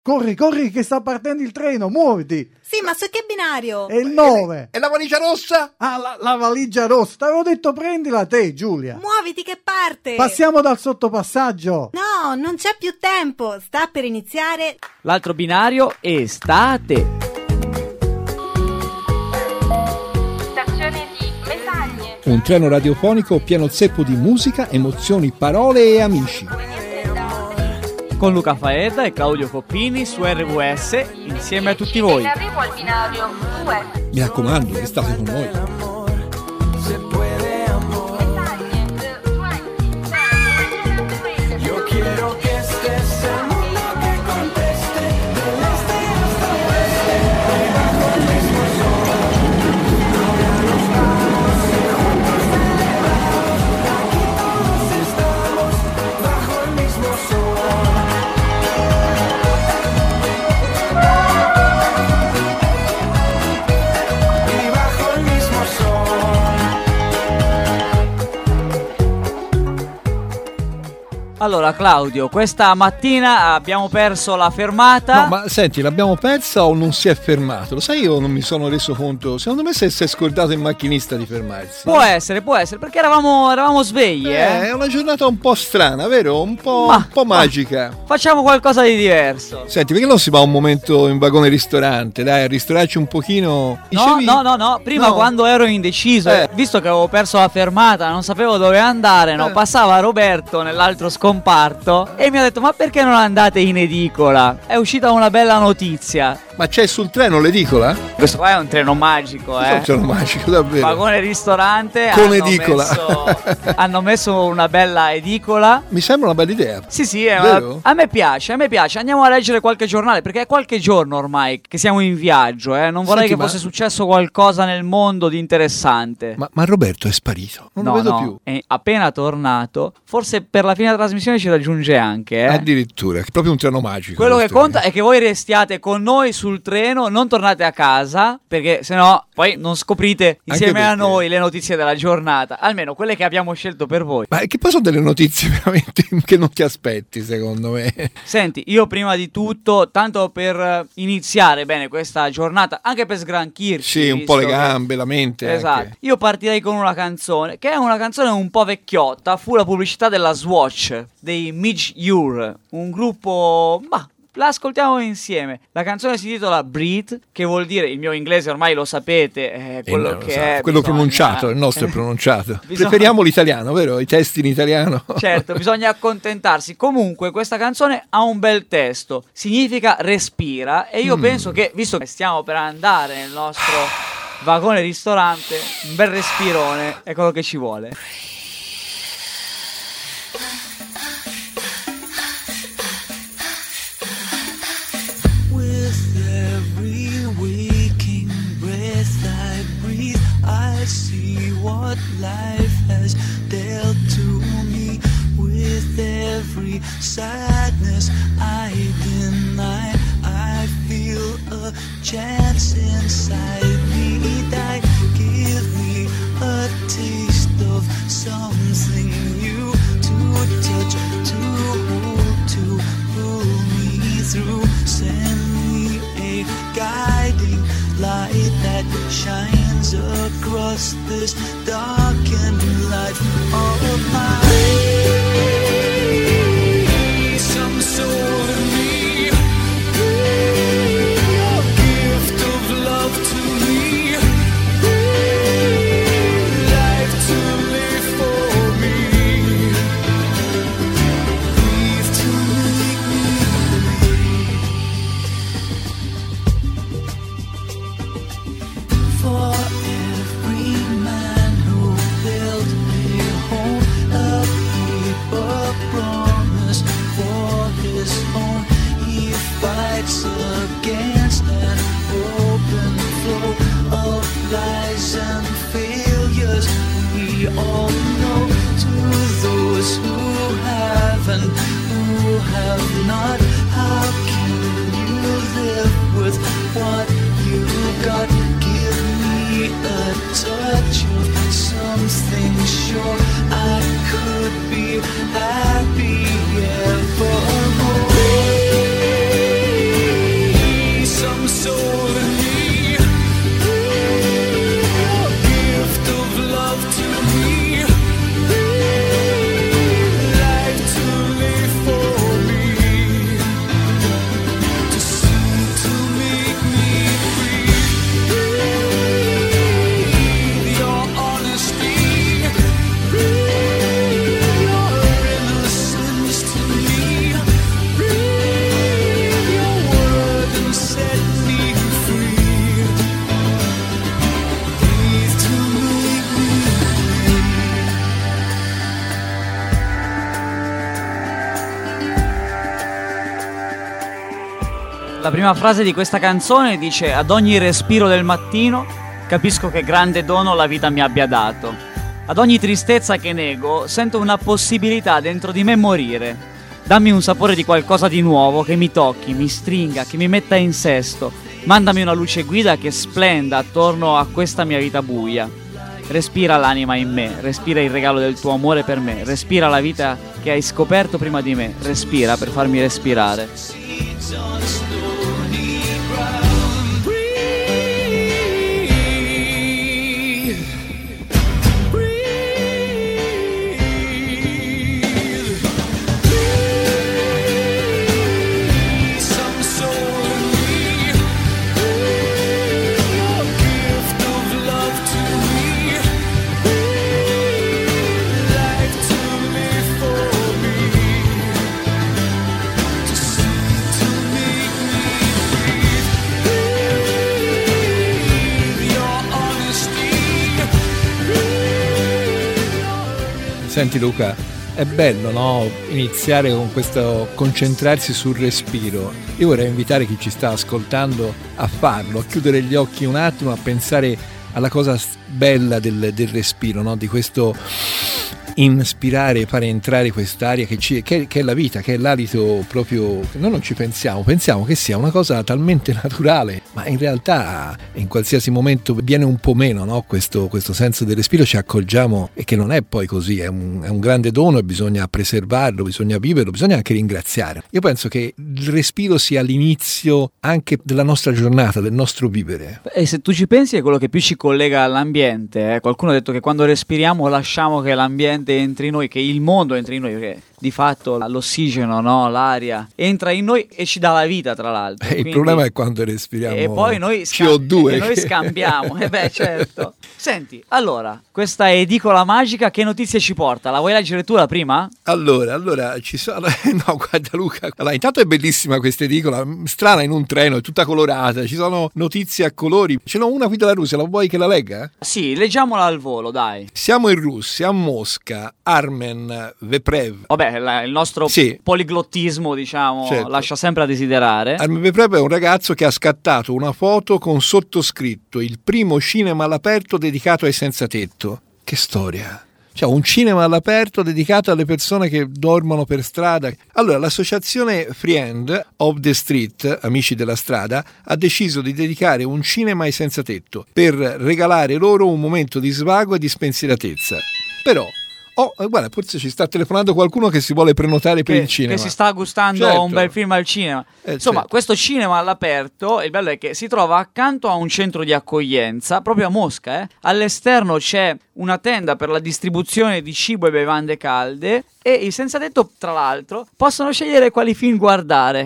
Corri, corri, che sta partendo il treno, muoviti! Sì, ma su che binario? È il 9! E la valigia rossa? Ah, la valigia rossa! T'avevo detto prendila te, Giulia! Muoviti che parte! Passiamo dal sottopassaggio! No, non c'è più tempo, sta per iniziare... L'altro binario è Estate. Stazione di Mesagne. Un treno radiofonico pieno zeppo di musica, emozioni, parole e amici. Con Luca Faedda e Claudio Coppini su RWS, insieme a tutti voi. In arrivo al binario 2. Mi raccomando, restate con noi. Allora Claudio, questa mattina abbiamo perso la fermata. No, ma senti, l'abbiamo persa o non si è fermato? Lo sai, io non mi sono reso conto. Secondo me si è scordato il macchinista di fermarsi. Può essere, perché eravamo svegli, È una giornata un po' strana, vero? Un po' magica. Facciamo qualcosa di diverso. Senti, perché non si va un momento in vagone ristorante? Dai, a ristorarci un pochino. Dicevi... No. Prima quando ero indeciso, visto che avevo perso la fermata, non sapevo dove andare, passava Roberto nell'altro scomparto e mi ha detto: ma perché non andate in edicola? È uscita una bella notizia. Ma c'è sul treno l'edicola? Questo qua è un treno magico, È un treno magico, davvero. Vagone ristorante con edicola. Hanno messo una bella edicola. Mi sembra una bella idea. Sì, a me piace. Andiamo a leggere qualche giornale, perché è qualche giorno ormai che siamo in viaggio, Non vorrei che fosse successo qualcosa nel mondo di interessante. Ma Roberto è sparito, non lo vedo più. È appena tornato. Forse per la fine della trasmissione ci raggiunge anche, Addirittura, è proprio un treno magico. Quello che conta è che voi restiate con noi sul treno, non tornate a casa, perché sennò poi non scoprite insieme a noi le notizie della giornata, almeno quelle che abbiamo scelto per voi. Ma che poi sono delle notizie veramente che non ti aspetti, secondo me. Senti, io prima di tutto, tanto per iniziare bene questa giornata, anche per sgranchirci, un po' le gambe, la mente. Esatto. Anche. Io partirei con una canzone, che è una canzone un po' vecchiotta, fu la pubblicità della Swatch, dei Midge-Ure, un gruppo... la ascoltiamo insieme. La canzone si intitola Breathe, che vuol dire, il mio inglese ormai lo sapete, è quello che è. Quello pronunciato, il nostro è pronunciato. Preferiamo l'italiano, vero? I testi in italiano. Certo, bisogna accontentarsi. Comunque questa canzone ha un bel testo, significa respira, e io penso che, visto che stiamo per andare nel nostro vagone ristorante, un bel respirone è quello che ci vuole. I see what life has dealt to me. With every sadness I deny, I feel a chance inside me that give me a taste of something new to touch, to hold, to pull me through. Send me a guiding light that shines across this darkened life of mine. Some soul in me, your gift of love to me, life to live for me, breathe to make me breathe. For every man who built a home, a paper promise for his own, he fights against an open flow of lies and failures. We all know, to those who have and who have not, how can you live with what you got? Give me a touch of something sure. I could be happy evermore. La prima frase di questa canzone dice: ad ogni respiro del mattino capisco che grande dono la vita mi abbia dato. Ad ogni tristezza che nego sento una possibilità dentro di me morire. Dammi un sapore di qualcosa di nuovo che mi tocchi, mi stringa, che mi metta in sesto. Mandami una luce guida che splenda attorno a questa mia vita buia. Respira l'anima in me, respira il regalo del tuo amore per me, respira la vita che hai scoperto prima di me, respira per farmi respirare. Senti Luca, è bello, no? Iniziare con questo concentrarsi sul respiro. Io vorrei invitare chi ci sta ascoltando a farlo, a chiudere gli occhi un attimo, a pensare alla cosa bella del respiro, no? Di questo inspirare, fare entrare quest'aria che è la vita, che è l'alito proprio. Noi non ci pensiamo che sia una cosa talmente naturale, ma in realtà in qualsiasi momento viene un po' meno, no? Questo senso del respiro, ci accorgiamo e che non è poi così, è un grande dono e bisogna preservarlo, bisogna viverlo, bisogna anche ringraziare. Io penso che il respiro sia l'inizio anche della nostra giornata, del nostro vivere. E se tu ci pensi è quello che più ci collega all'ambiente. Qualcuno ha detto che quando respiriamo lasciamo che l'ambiente entri in noi, che il mondo entri in noi, perché di fatto l'ossigeno, no? L'aria entra in noi e ci dà la vita, tra l'altro. Il problema è quando respiriamo e poi noi CO2 e noi scambiamo. Certo. Senti, allora, questa edicola magica che notizie ci porta? La vuoi leggere tu la prima? Allora ci sono. No, guarda Luca, allora, intanto è bellissima questa edicola, strana, in un treno, è tutta colorata, ci sono notizie a colori. Ce n'ho una qui dalla Russia, la vuoi che la legga? Sì, leggiamola al volo, dai. Siamo in Russia, a Mosca. Armen Veprev. Vabbè, il nostro poliglottismo, diciamo, certo, lascia sempre a desiderare. Armen Veprev è un ragazzo che ha scattato una foto con sottoscritto: il primo cinema all'aperto dedicato ai senza tetto. Che storia! Cioè, un cinema all'aperto dedicato alle persone che dormono per strada. Allora, l'associazione Friend of the Street, Amici della Strada, ha deciso di dedicare un cinema ai senza tetto per regalare loro un momento di svago e di spensieratezza. Però guarda, forse ci sta telefonando qualcuno che si vuole prenotare per il cinema, che si sta gustando, certo, un bel film al cinema. Insomma, certo, questo cinema all'aperto, il bello è che si trova accanto a un centro di accoglienza, proprio a Mosca. All'esterno c'è una tenda per la distribuzione di cibo e bevande calde e i senza tetto, tra l'altro, possono scegliere quali film guardare.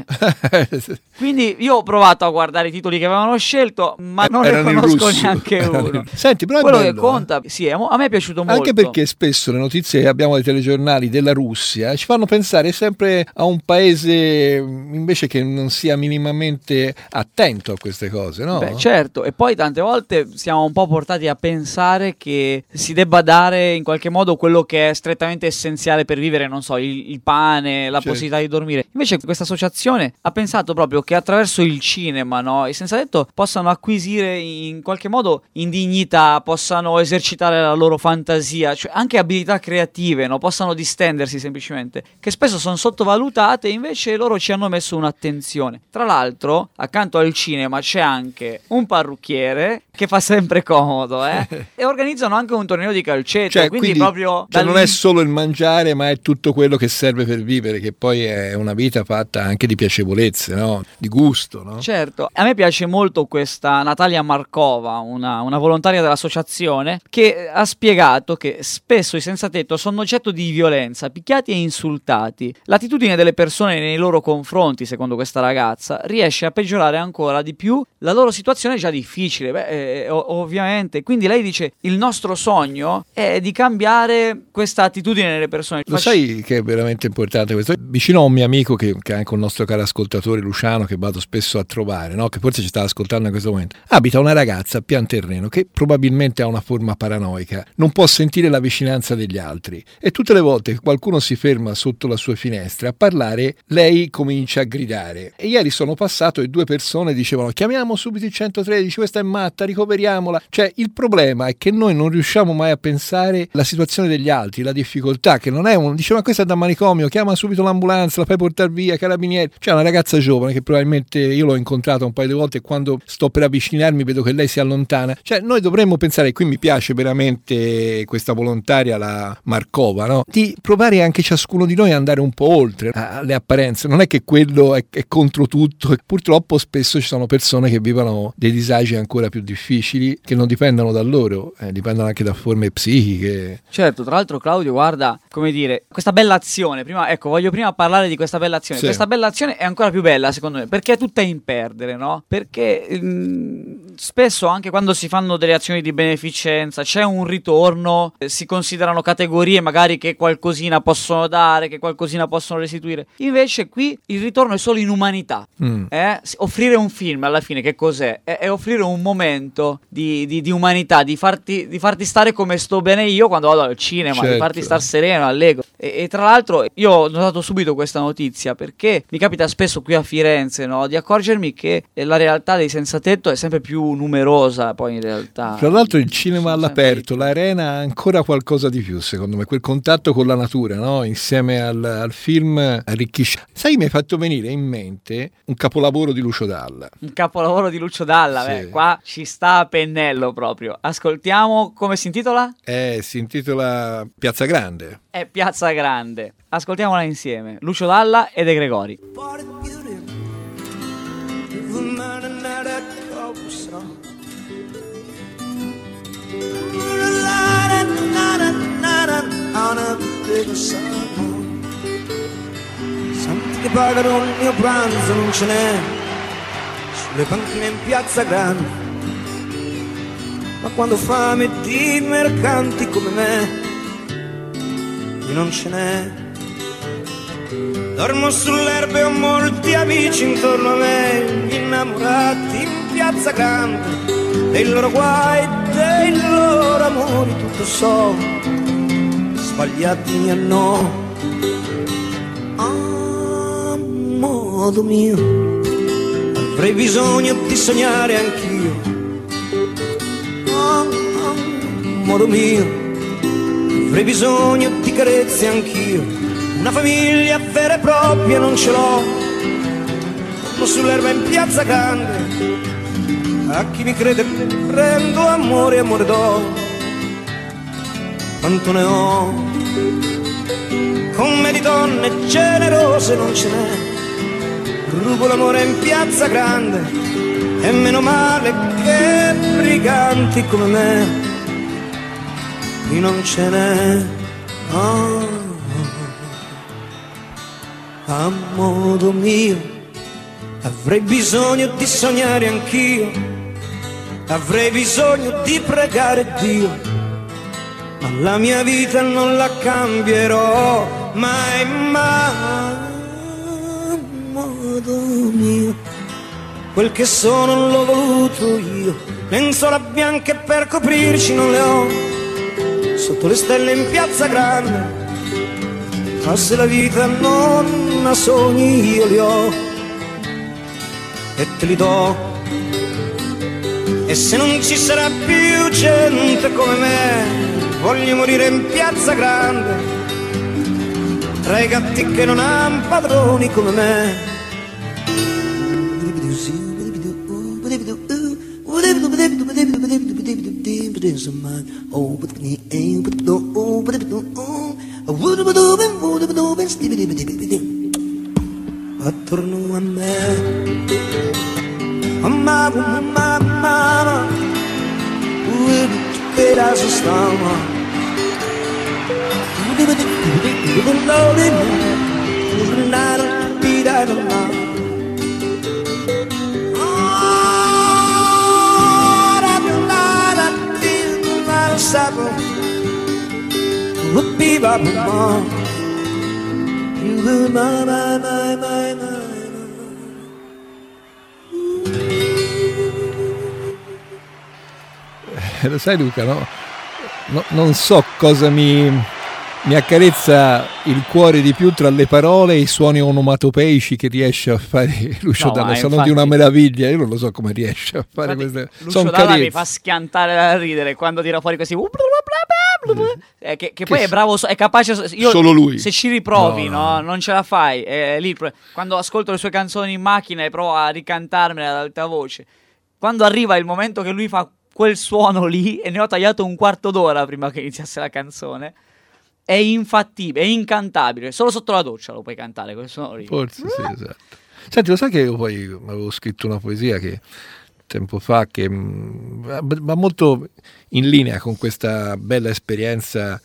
Quindi io ho provato a guardare i titoli che avevano scelto, ma non ne conosco neanche uno. Senti, però quello è bello, che conta, sì, a me è piaciuto molto. Anche perché spesso le notizie che abbiamo dai telegiornali della Russia ci fanno pensare sempre a un paese invece che non sia minimamente attento a queste cose, no? Beh, certo, e poi tante volte siamo un po' portati a pensare che si debba dare in qualche modo quello che è strettamente essenziale per vivere, non so, il pane, la possibilità di dormire. Invece questa associazione ha pensato proprio che attraverso il cinema, no, i senza tetto possano acquisire in qualche modo in dignità, possano esercitare la loro fantasia, cioè anche abilità creative, no, possano distendersi semplicemente, che spesso sono sottovalutate, invece loro ci hanno messo un'attenzione. Tra l'altro, accanto al cinema c'è anche un parrucchiere che fa sempre comodo, e organizzano anche un torneo di calcetto, quindi proprio non è solo il mangiare, ma è tutto quello che serve per vivere, che poi è una vita fatta anche di piacevolezze, no? Di gusto, no? Certo, a me piace molto questa Natalia Markova, una volontaria dell'associazione, che ha spiegato che spesso i senza tetto sono oggetto di violenza, picchiati e insultati. L'attitudine delle persone nei loro confronti, secondo questa ragazza, riesce a peggiorare ancora di più la loro situazione già difficile. ovviamente. Quindi lei dice il nostro sogno è di cambiare questa attitudine nelle persone. Lo sai che è veramente importante questo? Vicino a un mio amico che è anche un nostro caro ascoltatore, Luciano, che vado spesso a trovare, no? Che forse ci sta ascoltando in questo momento, abita una ragazza a pian terreno che probabilmente ha una forma paranoica, non può sentire la vicinanza degli altri e tutte le volte che qualcuno si ferma sotto la sua finestra a parlare, lei comincia a gridare. E ieri sono passato e 2 persone dicevano chiamiamo subito il 113, questa è matta, ricoveriamola. Cioè il problema è che noi non riusciamo mai a pensare la situazione degli altri, la difficoltà, che non è dice ma questa è da manicomio, chiama subito l'ambulanza, la fai portare via, carabinieri. C'è una ragazza giovane che probabilmente io l'ho incontrata un paio di volte e quando sto per avvicinarmi vedo che lei si allontana. Cioè noi dovremmo pensare, e qui mi piace veramente questa volontaria, la Markova, no? Di provare anche ciascuno di noi ad andare un po' oltre alle apparenze. Non è che quello è contro tutto, e purtroppo spesso ci sono persone che vivono dei disagi ancora più difficili che non dipendono da loro, dipendono anche da forme psichiche. Certo, tra l'altro Claudio, guarda, come dire, questa bella azione, voglio prima parlare di questa bella azione. Sì. Questa bella azione è ancora più bella secondo me, perché è tutta in perdere, no? Perché spesso anche quando si fanno delle azioni di beneficenza c'è un ritorno, si considerano categorie magari che qualcosina possono dare, che qualcosina possono restituire. Invece qui il ritorno è solo in umanità. Offrire un film alla fine che cos'è? È offrire un momento di umanità, di farti stare come sto bene io quando vado al cinema, certo, di farti star sereno, allegro. E tra l'altro io ho notato subito questa notizia perché mi capita spesso qui a Firenze, no, di accorgermi che la realtà dei senza tetto è sempre più numerosa poi in realtà. Tra l'altro il cinema all'aperto, l'arena ha ancora qualcosa di più secondo me, quel contatto con la natura, no? Insieme al film arricchisce. Sai, mi hai fatto venire in mente un capolavoro di Lucio Dalla. Un capolavoro di Lucio Dalla, Sì. beh, qua ci sta a pennello proprio. Ascoltiamo, come si intitola? Si intitola Piazza Grande. È Piazza Grande. Ascoltiamola insieme. Lucio Dalla e De Gregori. Santi che pagano il mio pranzo non ce n'è sulle panchine in Piazza Grande, ma quando fame di mercanti come me non ce n'è. Dormo sull'erba e ho molti amici intorno a me, gli innamorati in Piazza Grande, dei loro guai, dei loro amori, tutto so, sbagliati a no. A modo mio avrei bisogno di sognare anch'io, a modo mio avrei bisogno di carezze anch'io. Una famiglia vera e propria non ce l'ho, torno sull'erba in Piazza Grande, a chi mi crede prendo amore, amore do, quanto ne ho. Con me di donne generose non ce n'è, rubo l'amore in Piazza Grande, e meno male che briganti come me qui non ce n'è. A modo mio avrei bisogno di sognare anch'io, avrei bisogno di pregare Dio, ma la mia vita non la cambierò mai, mai. A modo mio quel che sono non l'ho voluto io, lenzuola bianche per coprirci non le ho, sotto le stelle in Piazza Grande. Ma se la vita non ha sogni io li ho e te li do. E se non ci sarà più gente come me, voglio morire in Piazza Grande, tra i gatti che non han padroni come me. Attorno a me, mamma, mamma, pedazo stava, Whoopie-ba-ba-ba. You do na na na na na. Lo sai Luca, no? Non so cosa mi accarezza il cuore di più tra le parole e i suoni onomatopeici che riesce a fare Lucio No, Dalla. ma Sono infatti- di una meraviglia, io non lo so come riesce a fare queste. Lucio Sono Dalla mi carezze. fa schiantare da ridere quando tira fuori questi che poi è bravo, è capace io, Solo lui. se ci riprovi, No, no. non ce la fai. È lì quando ascolto le sue canzoni in macchina e provo a ricantarmele ad alta voce, quando arriva il momento che lui fa quel suono lì, e ne ho tagliato un quarto d'ora prima che iniziasse la canzone, è infattibile, è incantabile. Solo sotto la doccia lo puoi cantare quel suono lì. Forse sì, esatto. Senti, lo sai che io poi avevo scritto una poesia che tempo fa che va molto in linea con questa bella esperienza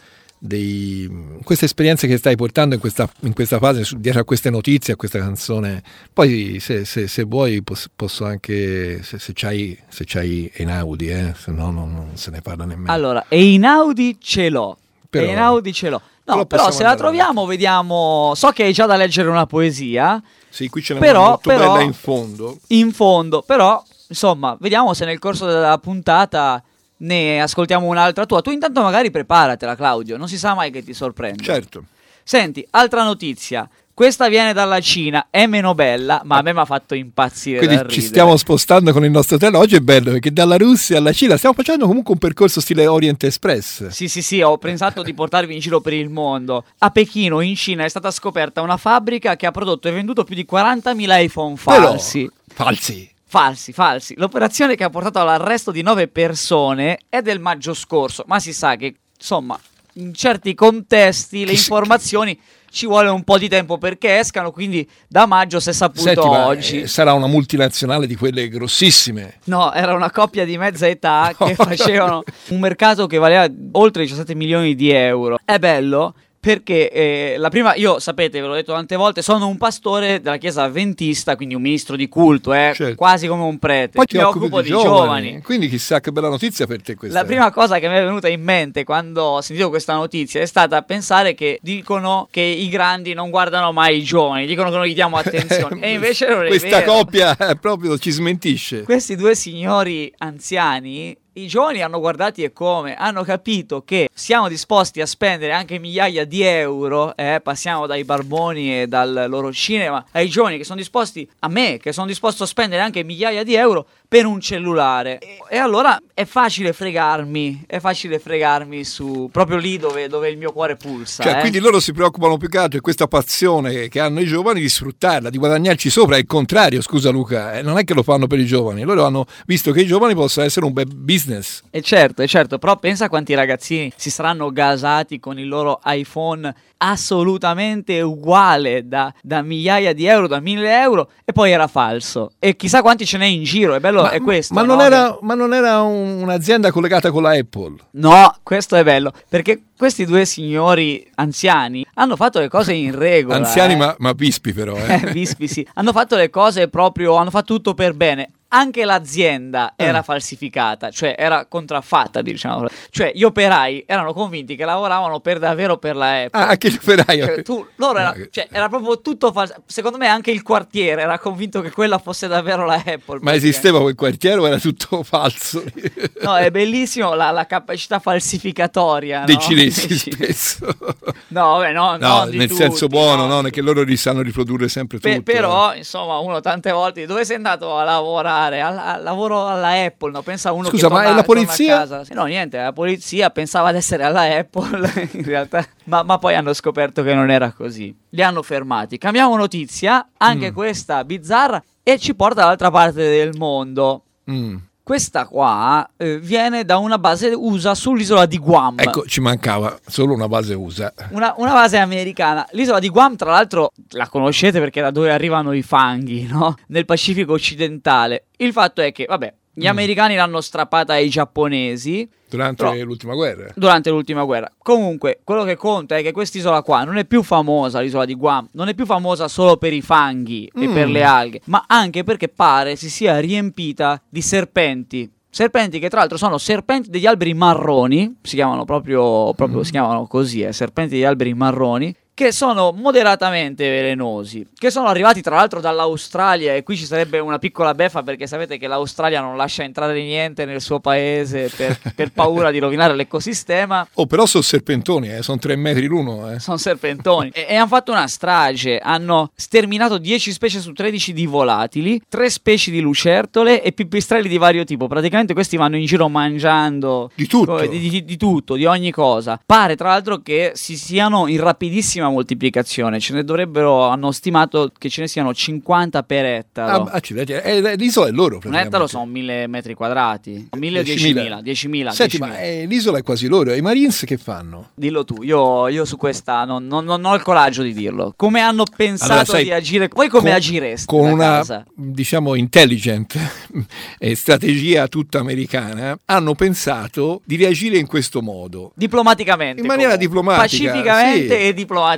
questa esperienza che stai portando in questa fase dietro a queste notizie, a questa canzone. Poi se vuoi posso anche se c'hai Einaudi, se no non se ne parla nemmeno. Allora, Einaudi ce l'ho. Però- Einaudi ce l'ho. No, però però possiamo se la andare troviamo, vediamo. So che hai già da leggere una poesia. Sì, qui ce n'è Però- una molto però- bella in fondo. In fondo, però, insomma, vediamo se nel corso della puntata ne ascoltiamo un'altra tua. Tu intanto magari preparatela, Claudio, non si sa mai che ti sorprende. Certo. Senti, altra notizia. Questa viene dalla Cina, è meno bella, ma a me mi ha fatto impazzire Quindi da ci ridere. stiamo spostando con il nostro treno. Oggi è bello perché dalla Russia alla Cina stiamo facendo comunque un percorso stile Orient Express. Sì, ho pensato di portarvi in giro per il mondo. A Pechino, in Cina, è stata scoperta una fabbrica che ha prodotto e venduto più di 40.000 iPhone falsi. Però, falsi. Falsi. L'operazione che ha portato all'arresto di 9 persone è del maggio scorso, ma si sa che, insomma, in certi contesti le informazioni ci vuole un po' di tempo perché escano, quindi da maggio si è saputo Senti, ma, oggi. sarà una multinazionale di quelle grossissime. No, era una coppia di mezza età che No. facevano un mercato che valeva oltre 17 milioni di euro. È bello perché la prima, io sapete, ve l'ho detto tante volte, sono un pastore della chiesa avventista, quindi un ministro di culto, Certo. quasi come un prete. Poi ti Mi occupi occupo di di giovani. Quindi chissà che bella notizia per te questa. La prima cosa che mi è venuta in mente quando ho sentito questa notizia è stata pensare che dicono che i grandi non guardano mai i giovani, dicono che non gli diamo attenzione, e invece non è questa vero. coppia proprio ci smentisce. Questi due signori anziani, i giovani hanno guardati e come, hanno capito che siamo disposti a spendere anche migliaia di euro, passiamo dai barboni e dal loro cinema, ai giovani che sono disposti, a me che sono disposto a spendere anche migliaia di euro per un cellulare. E allora è facile fregarmi su proprio lì dove il mio cuore pulsa. Cioè, quindi loro si preoccupano più che altro di questa passione che hanno i giovani di sfruttarla, di guadagnarci sopra. È il contrario, scusa Luca, non è che lo fanno per i giovani, loro hanno visto che i giovani possono essere un bel business. E certo, però pensa quanti ragazzini si saranno gasati con il loro iPhone assolutamente uguale da migliaia di euro, da 1.000 euro, e poi era falso. E chissà quanti ce n'è in giro, è bello, è questo. Ma no? non era un'azienda collegata con la Apple. No, questo è bello, perché questi due signori anziani hanno fatto le cose in regola. Anziani ma vispi però. Vispi, sì. Hanno fatto le cose proprio, hanno fatto tutto per bene. Anche l'azienda era falsificata, cioè era contraffatta, diciamo. Cioè gli operai erano convinti che lavoravano per davvero per la Apple. Anche gli operai. Cioè, era proprio tutto falso. Secondo me anche il quartiere era convinto che quella fosse davvero la Apple. Ma esisteva quel quartiere o era tutto falso? No, è bellissimo la capacità falsificatoria Dei no? cinesi spesso. No, vabbè, no, non di nel tutti, senso buono, no. no? Che loro li sanno riprodurre sempre tutto. Però, insomma, uno tante volte dove sei andato a lavorare? Al lavoro alla Apple, no? Pensa uno Scusa, che ma è la polizia? torna a casa. No, niente, la polizia pensava di essere alla Apple in realtà, ma poi hanno scoperto che non era così. Li hanno fermati. Cambiamo notizia, anche questa bizzarra, e ci porta dall'altra parte del mondo. Questa qua viene da una base USA sull'isola di Guam. Ecco, ci mancava solo una base USA. Una base americana. L'isola di Guam, tra l'altro, la conoscete perché è da dove arrivano i fanghi, no? Nel Pacifico occidentale. Il fatto è che, vabbè, gli americani l'hanno strappata ai giapponesi Durante l'ultima guerra. durante l'ultima guerra. Comunque, quello che conta è che quest'isola qua non è più famosa, l'isola di Guam, non è più famosa solo per i fanghi e per le alghe, ma anche perché pare si sia riempita di serpenti. Serpenti che tra l'altro sono serpenti degli alberi marroni, si chiamano proprio si chiamano così, serpenti degli alberi marroni, che sono moderatamente velenosi, che sono arrivati tra l'altro dall'Australia, e qui ci sarebbe una piccola beffa perché sapete che l'Australia non lascia entrare niente nel suo paese per paura di rovinare l'ecosistema. Oh, però sono serpentoni, sono 3 metri l'uno. Sono serpentoni e hanno fatto una strage, hanno sterminato 10 specie su 13 di volatili, 3 specie di lucertole e pipistrelli di vario tipo. Praticamente questi vanno in giro mangiando di tutto, di tutto, di ogni cosa. Pare tra l'altro che si siano in rapidissima moltiplicazione, ce ne dovrebbero, hanno stimato che ce ne siano 50 per ettaro. Accidenti, l'isola è loro un ettaro sono 1000 metri quadrati, 1000 o 10.000. Senti, ma l'isola è quasi loro, e i Marines che fanno? Dillo tu, io su questa non ho il coraggio di dirlo. Come hanno pensato di agire? Voi come agireste? Con una casa? Diciamo intelligent strategia tutta americana, hanno pensato di reagire in questo modo, diplomaticamente, in maniera diplomatica, pacificamente, sì. E diplomaticamente.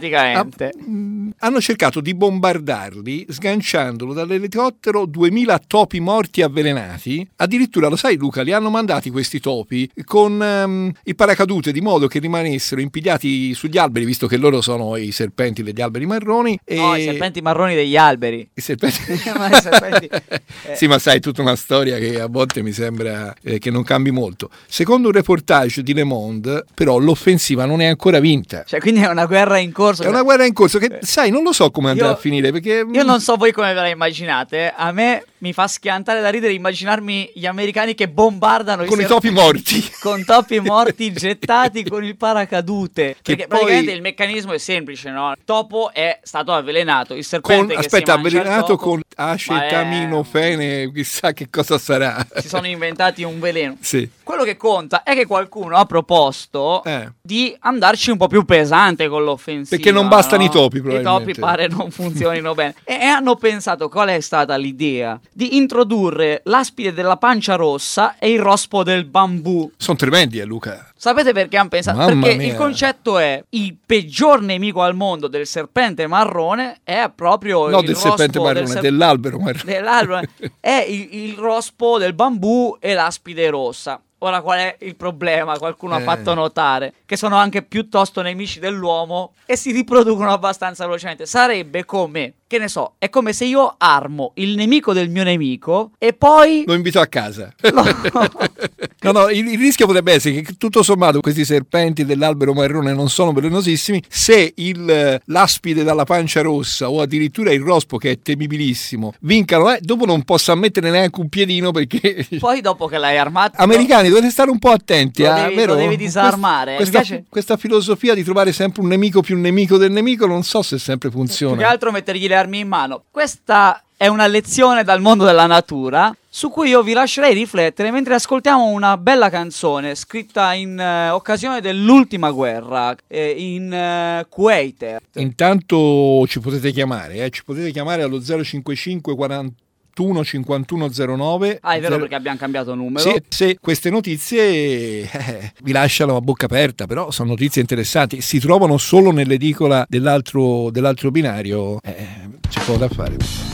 Hanno cercato di bombardarli sganciandolo dall'elicottero 2000 topi morti avvelenati. Addirittura, lo sai Luca, li hanno mandati questi topi con il paracadute, di modo che rimanessero impigliati sugli alberi, visto che loro sono i serpenti degli alberi marroni. No, i serpenti marroni degli alberi. I serpenti... serpenti... Sì, ma sai, tutta una storia che a volte mi sembra che non cambi molto. Secondo un reportage di Le Monde, però, l'offensiva non è ancora vinta. Cioè, quindi è una guerra in corso. È una guerra in corso che, sai, non lo so come andrà a finire, perché... Io non so voi come ve la immaginate. A me mi fa schiantare da ridere immaginarmi gli americani che bombardano con i topi morti. Con topi morti gettati con il paracadute. Perché poi... praticamente il meccanismo è semplice, no? Il topo è stato avvelenato, il serpente avvelenato con acetaminofene, chissà che cosa sarà. Si sono inventati un veleno. Sì. Quello che conta è che qualcuno ha proposto di andarci un po' più pesante con l'offensiva. Perché non bastano i topi, probabilmente. I topi pare non funzionino bene. E hanno pensato, qual è stata l'idea? Di introdurre l'aspide della pancia rossa e il rospo del bambù. Sono tremendi, Luca. Sapete perché hanno pensato? Mamma perché mia. Il concetto è: il peggior nemico al mondo del serpente marrone è proprio il del serpente marrone, dell'albero marrone. Dell'albero è il rospo del bambù e l'aspide rossa. Ora, qual è il problema? Qualcuno ha fatto notare che sono anche piuttosto nemici dell'uomo e si riproducono abbastanza velocemente. Sarebbe come, che ne so, è come se io armo il nemico del mio nemico e poi lo invito a casa. No, il rischio potrebbe essere che tutto sommato questi serpenti dell'albero marrone non sono velenosissimi. Se l'aspide dalla pancia rossa o addirittura il rospo, che è temibilissimo, vincano, dopo non posso ammettere neanche un piedino, perché poi dopo che l'hai armato, americani, dovete stare un po' attenti, lo devi disarmare. Questa filosofia di trovare sempre un nemico più nemico del nemico, non so se sempre funziona. Più che altro mettergli le armi in mano. Questa è una lezione dal mondo della natura su cui io vi lascerei riflettere mentre ascoltiamo una bella canzone scritta in occasione dell'ultima guerra in Kuwait. Intanto ci potete chiamare allo 055 41 5109. È vero, perché abbiamo cambiato numero. Sì, se queste notizie vi lasciano a bocca aperta, però sono notizie interessanti, si trovano solo nell'edicola dell'altro binario, c'è poco da fare.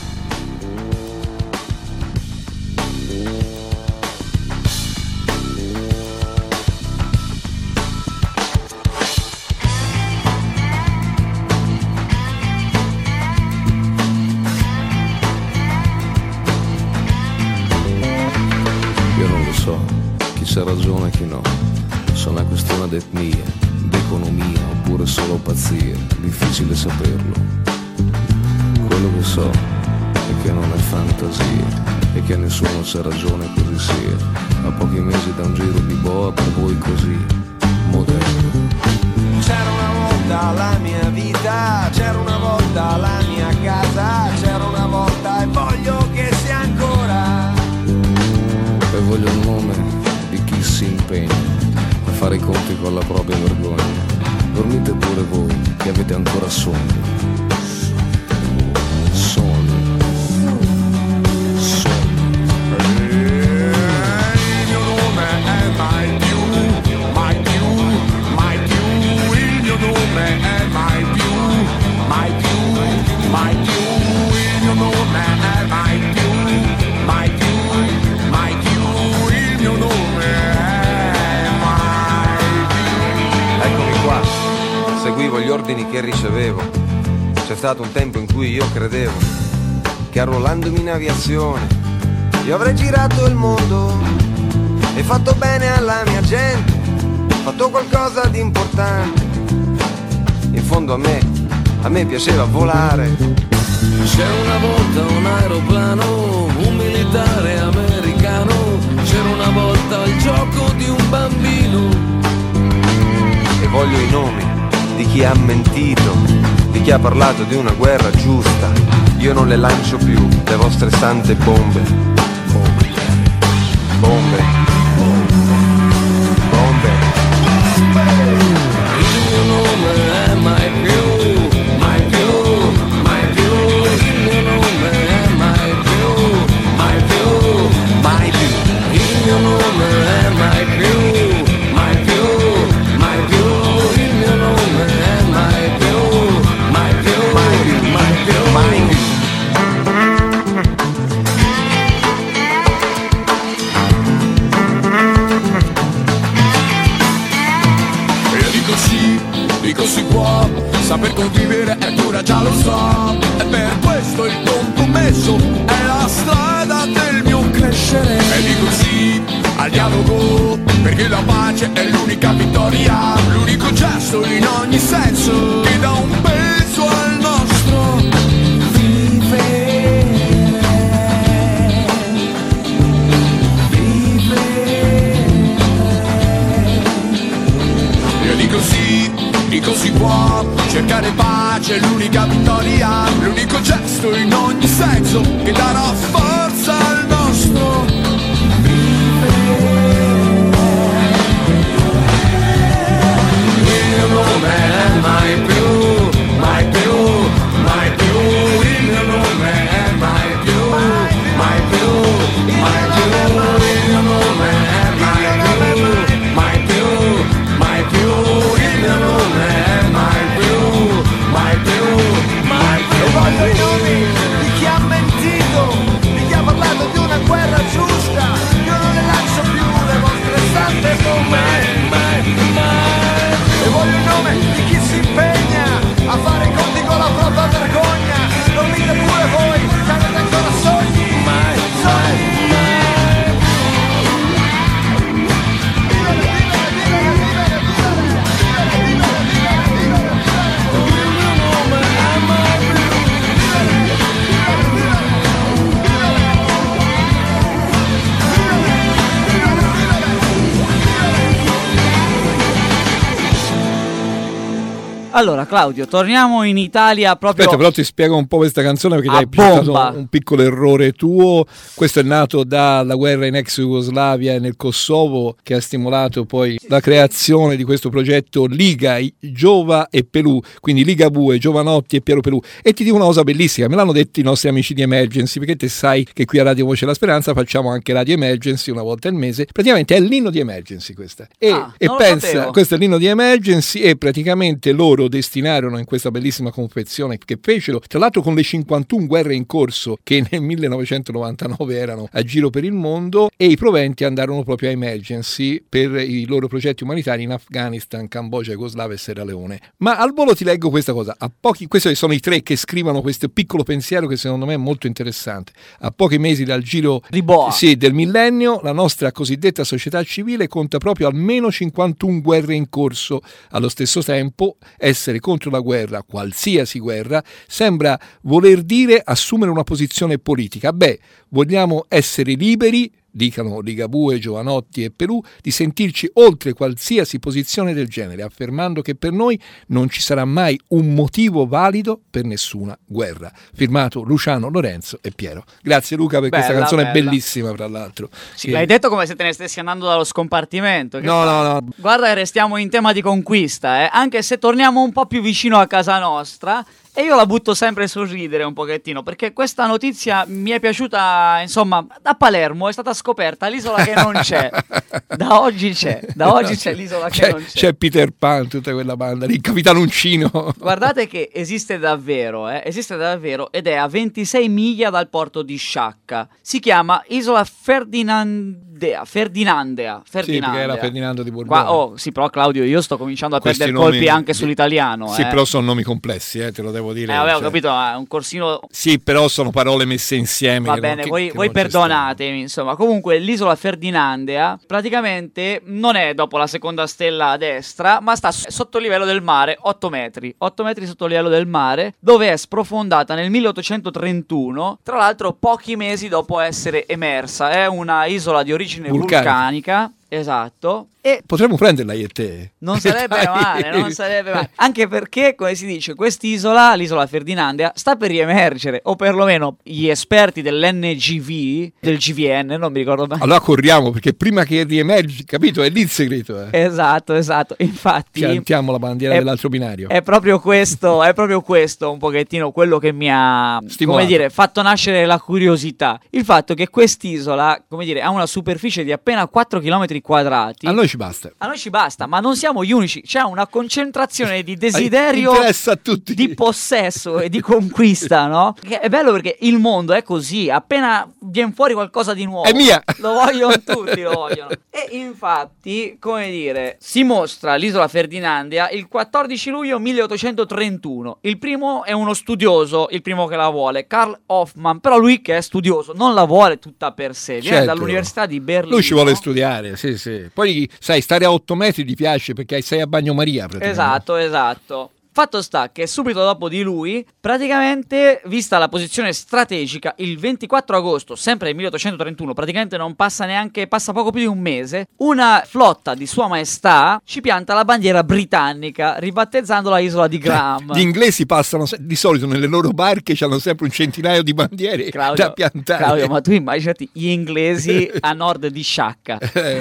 C'è ragione e chi no, sono una questione d'etnia, d'economia oppure solo pazzia, difficile saperlo. Quello che so è che non è fantasia e che nessuno c'ha ragione così sia. A pochi mesi da un giro di boa per voi così moderno. C'era una volta la mia vita, c'era una volta la mia casa, c'era una volta e voglio che sia ancora. E voglio il nome di chi si impegna a fare i conti con la propria vergogna. Dormite pure voi che avete ancora sonno. Il mio nome è mai più, mai più, mai più. Il mio nome è mai più, mai più, mai più. Il mio nome è mai più, mai più, mai più. Il mio che ricevevo. C'è stato un tempo in cui io credevo che arruolandomi in aviazione io avrei girato il mondo e fatto bene alla mia gente, fatto qualcosa di importante. In fondo a me piaceva volare. C'era una volta un aeroplano, un militare americano, c'era una volta il gioco di un bambino. E voglio i nomi di chi ha mentito, di chi ha parlato di una guerra giusta. Io non le lancio più, le vostre sante bombe. Bombe. Bombe. Bombe. Il mio nome è mai più, mai più, mai più. Il mio nome è mai più, mai più, mai più. Il mio nome è mai più, mai più, mai più. Il mio nome è mai più, mai più, mai più, mai più, mai più. Dico si può, saper convivere è dura, già lo so. E per questo il compromesso è la strada del mio crescere. E dico sì al dialogo, perché la pace è l'unica vittoria, l'unico gesto in ogni senso che dà un peso al nostro vivere. Io dico sì, dico si può, cercare pace è l'unica vittoria, l'unico gesto in ogni senso che darà forza al nostro vivere. Il mio nome è mai più, mai più, mai più. Il mio nome è mai più, mai più, mai più. Il mio nome è mai più, mai più, mai più. Il mio nome è mai più, mai più, mai più. E voglio i nomi di chi ha mentito, di chi ha parlato di una guerra giusta. Io non le lancio più le vostre sante bombe. E voglio il nome di chi si impegna a fare i conti con la propria vergogna. Dormite pure voi, che avete ancora sogni, sogni. Allora, Claudio, torniamo in Italia proprio. Aspetta, però ti spiego un po' questa canzone perché A hai portato bomba. un piccolo errore tuo. Questo è nato dalla guerra in ex Jugoslavia e nel Kosovo, che ha stimolato poi la creazione di questo progetto Liga Giova e Pelù, quindi Liga Bue, Giovanotti e Piero Pelù. E ti dico una cosa bellissima, me l'hanno detto i nostri amici di Emergency, perché te sai che qui a Radio Voce della Speranza facciamo anche Radio Emergency una volta al mese. Praticamente è l'inno di Emergency questa. E non lo pensa, sapevo. questo è l'inno di Emergency e praticamente loro destinarono in questa bellissima confezione che fecero, tra l'altro con le 51 guerre in corso che nel 1999 erano a giro per il mondo, e i proventi andarono proprio a Emergency per i loro progetti umanitari in Afghanistan, Cambogia, Jugoslavia e Sierra Leone. Ma al volo ti leggo questa cosa, questi sono i tre che scrivono questo piccolo pensiero che secondo me è molto interessante. A pochi mesi dal giro del millennio, la nostra cosiddetta società civile conta proprio almeno 51 guerre in corso. Allo stesso tempo essere contro la guerra, qualsiasi guerra, sembra voler dire assumere una posizione politica. Beh, vogliamo essere liberi, dicano Ligabue, Giovanotti e Pelù, di sentirci oltre qualsiasi posizione del genere, affermando che per noi non ci sarà mai un motivo valido per nessuna guerra. Firmato Luciano, Lorenzo e Piero. Grazie Luca per questa canzone bellissima, fra l'altro. Sì, l'hai detto come se te ne stessi andando dallo scompartimento. No. Guarda che restiamo in tema di conquista, anche se torniamo un po' più vicino a casa nostra. E io la butto sempre sul ridere un pochettino, perché questa notizia mi è piaciuta, insomma, da Palermo è stata scoperta l'isola che non c'è. Da oggi c'è l'isola che non c'è. C'è Peter Pan, tutta quella banda lì, Capitano Uncino. Guardate che esiste davvero ed è a 26 miglia dal porto di Sciacca. Si chiama Isola Ferdinand Dea, Ferdinandea. Sì, perché era Ferdinando di Borbone. Sì, però Claudio, io sto cominciando a Questi perdere nomi colpi anche sull'italiano. Sì, però sono nomi complessi, te lo devo dire. Ho capito, ma è un corsino. Sì, però sono parole messe insieme. Va bene, voi perdonatemi, insomma. Comunque, l'isola Ferdinandea praticamente non è dopo la seconda stella a destra, ma sta sotto il livello del mare, 8 metri sotto il livello del mare, dove è sprofondata nel 1831, tra l'altro pochi mesi dopo essere emersa. È una isola di origine vulcanica. Esatto. E potremmo prenderla io e te. Non sarebbe male. Anche perché, come si dice, quest'isola, l'isola Ferdinandea, sta per riemergere, o perlomeno gli esperti dell'NGV, del GVN, non mi ricordo bene. Allora corriamo, perché prima che riemergi, capito? È lì il segreto. Esatto. Infatti piantiamo la bandiera dell'altro binario. È proprio questo un pochettino quello che mi ha, stimolato, come dire, fatto nascere la curiosità. Il fatto che quest'isola, come dire, ha una superficie di appena 4 km quadrati. A noi ci basta, ma non siamo gli unici. C'è una concentrazione di desiderio, interessa a tutti, di possesso e di conquista, no? Che è bello perché il mondo è così, appena viene fuori qualcosa di nuovo, è mia, lo vogliono tutti, lo vogliono. E infatti, come dire, si mostra l'isola Ferdinandea il 14 luglio 1831. Il primo è uno studioso, il primo che la vuole, Karl Hoffmann, però lui che è studioso non la vuole tutta per sé, viene dall'Università di Berlino. Lui ci vuole studiare, sì. Poi sai, stare a 8 metri gli piace perché sei a bagnomaria praticamente. Esatto. Fatto sta che subito dopo di lui, praticamente, vista la posizione strategica, il 24 agosto, sempre del 1831, praticamente passa poco più di un mese, una flotta di Sua Maestà ci pianta la bandiera britannica, ribattezzandola isola di Graham. Gli inglesi passano di solito nelle loro barche, hanno sempre un centinaio di bandiere da piantare. Claudio, ma tu immaginati gli inglesi a nord di Sciacca.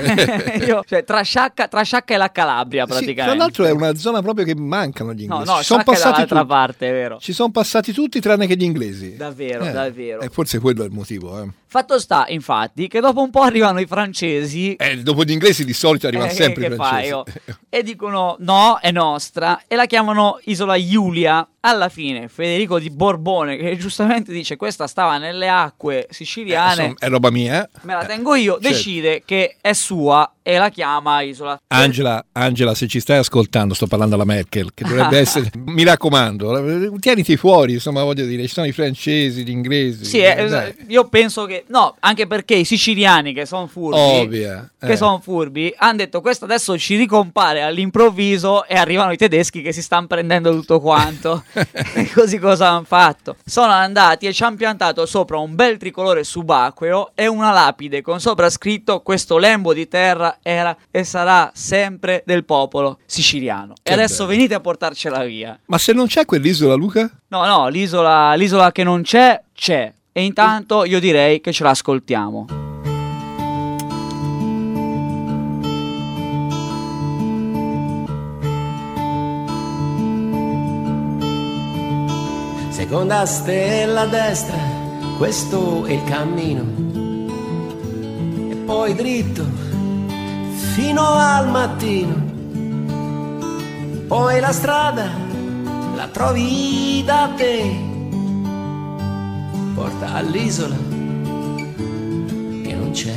Tra Sciacca e la Calabria, praticamente. Sì, tra l'altro è una zona proprio che mancano gli inglesi. No, sono passati dall'altra parte, è vero. Ci sono passati tutti tranne che gli inglesi. Davvero. E forse quello è il motivo. Fatto sta, infatti, che dopo un po' arrivano i francesi. Dopo gli inglesi di solito arrivano sempre i francesi. E dicono no, è nostra, e la chiamano Isola Giulia. Alla fine Federico di Borbone, che giustamente dice questa stava nelle acque siciliane, è roba mia, me la tengo io, decide che è sua e la chiama Isola. Angela, se ci stai ascoltando, sto parlando alla Merkel, che dovrebbe essere, mi raccomando, tieniti fuori, insomma, voglio dire, ci sono i francesi, gli inglesi. Sì, io penso che no, anche perché i siciliani che sono furbi, hanno detto questo adesso ci ricompare all'improvviso e arrivano i tedeschi che si stanno prendendo tutto quanto. E così cosa hanno fatto? Sono andati e ci hanno piantato sopra un bel tricolore subacqueo e una lapide con sopra scritto: questo lembo di terra era e sarà sempre del popolo siciliano. Che e adesso bello. venite a portarcela via. Ma se non c'è quell'isola, Luca? No, l'isola che non c'è. E intanto io direi che ce l'ascoltiamo. Seconda stella a destra, questo è il cammino. E poi dritto fino al mattino. Poi la strada la trovi da te, porta all'isola che non c'è.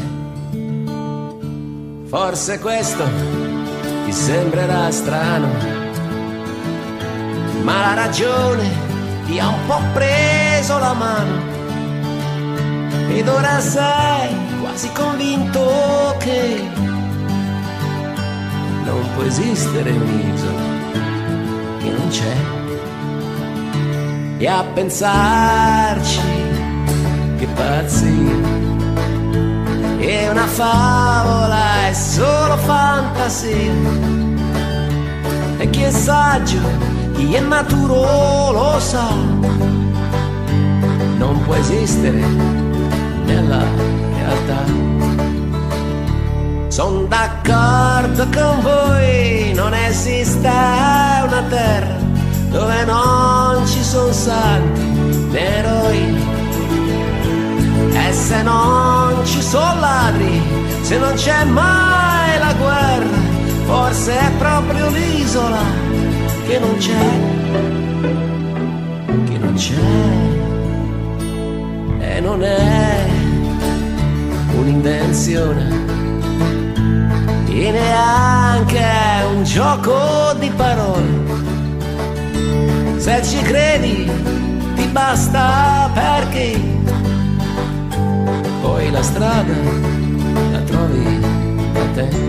Forse questo ti sembrerà strano, ma la ragione ti ha un po' preso la mano ed ora sei quasi convinto che non può esistere un'isola che non c'è. E a pensarci, che pazzia, è una favola, è solo fantasia. E chi è saggio, chi è maturo lo sa, non può esistere nella realtà. Son d'accordo con voi, non esiste una terra dove non ci sono santi né eroi. E se non ci sono ladri, se non c'è mai la guerra, forse è proprio l'isola che non c'è, e non è un un'invenzione e neanche un gioco di parole. Se ci credi ti basta, perché poi la strada la trovi a te.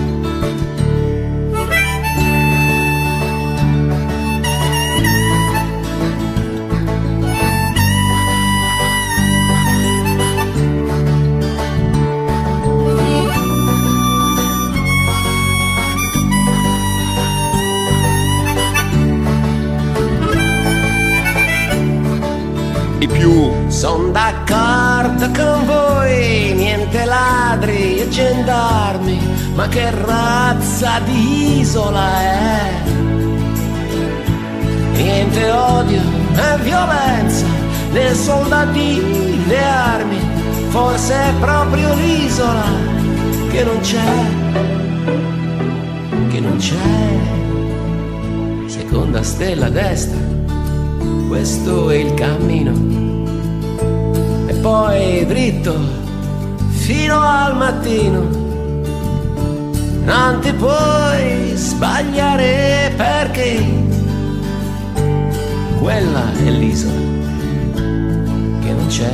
Son d'accordo con voi, niente ladri e gendarmi, ma che razza di isola è? Niente odio né violenza, né soldati né armi, forse è proprio l'isola che non c'è. Seconda stella a destra, questo è il cammino. E poi dritto fino al mattino. Non ti puoi sbagliare, perché quella è l'isola che non c'è.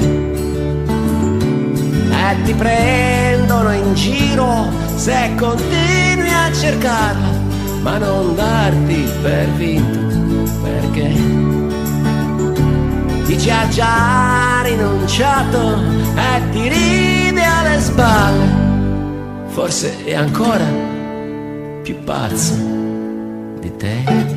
E ti prendono in giro se continui a cercarla, ma non darti per vinto, perché ti ci ha già rinunciato e ti ride alle spalle. Forse è ancora più pazzo di te.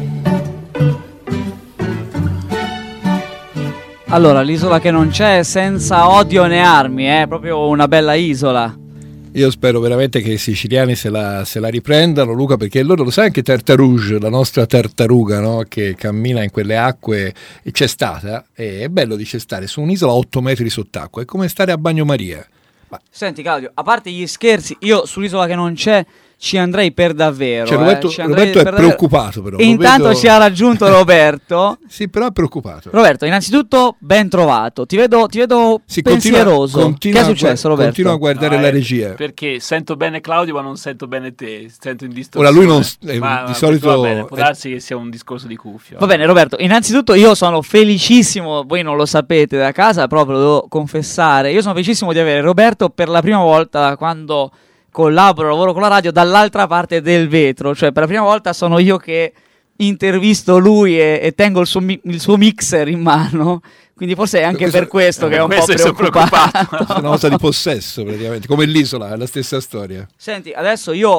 Allora, l'isola che non c'è, senza odio né armi, è proprio una bella isola. Io spero veramente che i siciliani se la riprendano, Luca, perché loro lo sai anche Tartaruga, la nostra tartaruga, no? Che cammina in quelle acque, e c'è stata, e è bello dice stare su un'isola a 8 metri sott'acqua, è come stare a Bagnomaria. Senti Claudio, a parte gli scherzi, io sull'isola che non c'è ci andrei per davvero. Cioè, Roberto è preoccupato però. E intanto ci ha raggiunto Roberto. Sì, però è preoccupato. Roberto, innanzitutto ben trovato. Ti vedo pensieroso. Continua, che è successo, Roberto? Continua a guardare la regia. Perché sento bene Claudio ma non sento bene te. Sento in distorsione. Ora lui non di solito va bene, può darsi che sia un discorso di cuffia. Va bene Roberto, innanzitutto io sono felicissimo, voi non lo sapete da casa, però ve lo devo confessare. Io sono felicissimo di avere Roberto per la prima volta da quando collaboro, lavoro con la radio, dall'altra parte del vetro, cioè per la prima volta sono io che intervisto lui e tengo il suo mixer in mano, quindi forse è anche per questo che è un po' preoccupato. È una cosa di possesso praticamente, come l'isola, è la stessa storia. Senti, adesso io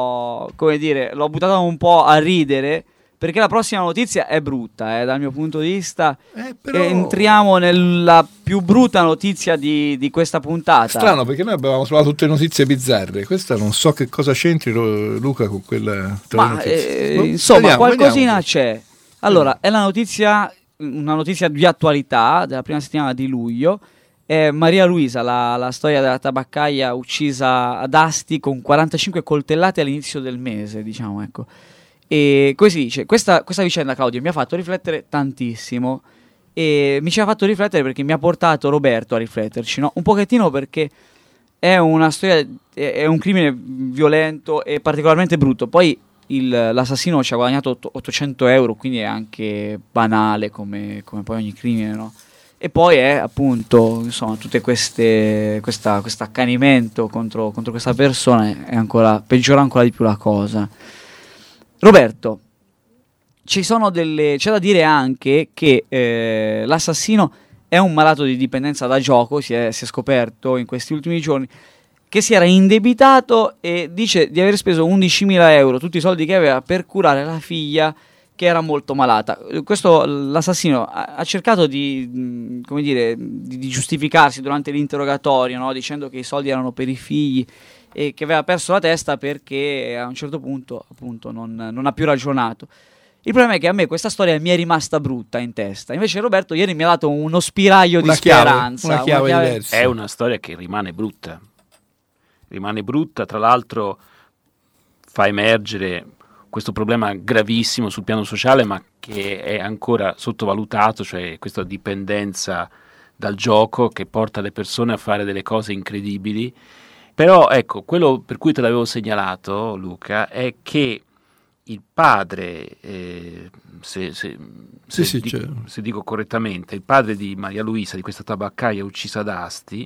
l'ho buttata un po' a ridere, perché la prossima notizia è brutta, dal mio punto di vista. Però... Entriamo nella più brutta notizia di questa puntata. Strano, perché noi abbiamo trovato tutte notizie bizzarre. Questa non so che cosa c'entri, Luca, con quella insomma, qualcosina c'è. Allora, è una notizia di attualità della prima settimana di luglio. È Maria Luisa, la storia della tabaccaia uccisa ad Asti con 45 coltellate all'inizio del mese, diciamo, ecco. E come si dice, questa vicenda, Claudio, mi ha fatto riflettere tantissimo, e mi ci ha fatto riflettere perché mi ha portato Roberto a rifletterci, no? Un pochettino, perché è una storia, è un crimine violento e particolarmente brutto. Poi l'assassino ci ha guadagnato 800 euro, quindi è anche banale come poi ogni crimine, no? E poi è appunto, insomma, tutte questo accanimento contro questa persona peggiora ancora di più la cosa. Roberto, c'è da dire anche che l'assassino è un malato di dipendenza da gioco, si è scoperto in questi ultimi giorni, che si era indebitato e dice di aver speso 11.000 euro, tutti i soldi che aveva, per curare la figlia che era molto malata. L'assassino ha cercato di giustificarsi durante l'interrogatorio, no? Dicendo che i soldi erano per i figli e che aveva perso la testa perché a un certo punto appunto non ha più ragionato. Il problema è che a me questa storia mi è rimasta brutta in testa, invece Roberto ieri mi ha dato uno spiraglio di speranza. Una chiave diversa. È una storia che rimane brutta, tra l'altro fa emergere questo problema gravissimo sul piano sociale, ma che è ancora sottovalutato, cioè questa dipendenza dal gioco che porta le persone a fare delle cose incredibili. Però ecco, quello per cui te l'avevo segnalato, Luca, è che il padre, se dico correttamente, il padre di Maria Luisa, di questa tabaccaia uccisa ad Asti,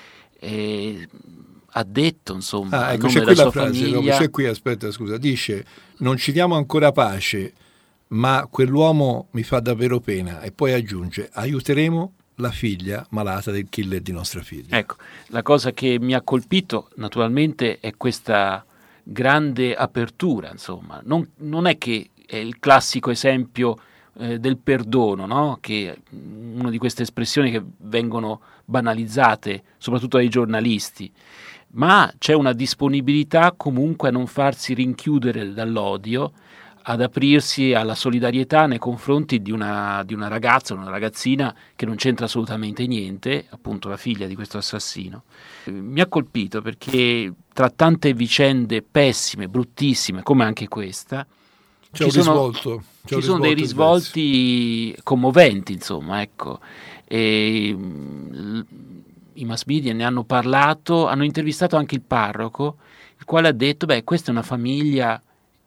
ha detto, insomma, ecco, c'è qui la sua frase, famiglia... c'è qui, aspetta, scusa, dice: non ci diamo ancora pace, ma quell'uomo mi fa davvero pena, e poi aggiunge: aiuteremo la figlia malata del killer di nostra figlia. Ecco, la cosa che mi ha colpito naturalmente è questa grande apertura, insomma, non è che è il classico esempio del perdono, no? Che una di queste espressioni che vengono banalizzate soprattutto dai giornalisti, ma c'è una disponibilità comunque a non farsi rinchiudere dall'odio, ad aprirsi alla solidarietà nei confronti di una ragazza, una ragazzina che non c'entra assolutamente niente, appunto la figlia di questo assassino. Mi ha colpito perché tra tante vicende pessime, bruttissime, come anche questa, ci sono dei risvolti commoventi, insomma, ecco. E i mass media ne hanno parlato, hanno intervistato anche il parroco, il quale ha detto: beh, questa è una famiglia